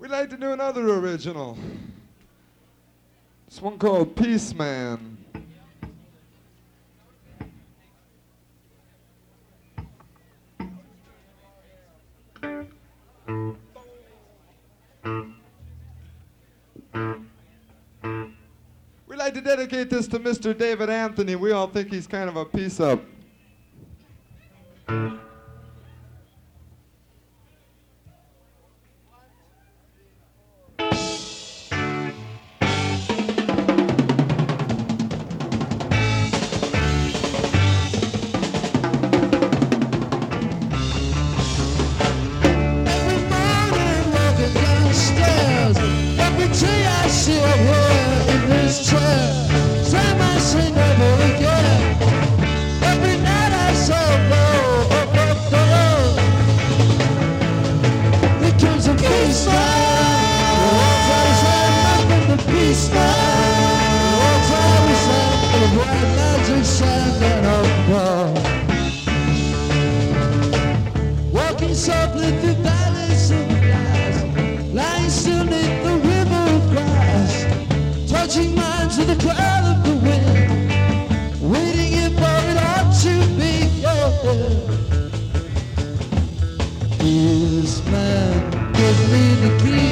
like to do another original. This one called Peace Man. We like to dedicate this to Mr. David Anthony. We all think he's kind of a piece up. Walking softly through valleys of glass, lying still neath the river of grass, touching minds with the cloud of the wind, waiting if all it ought to be. This man, give me the key.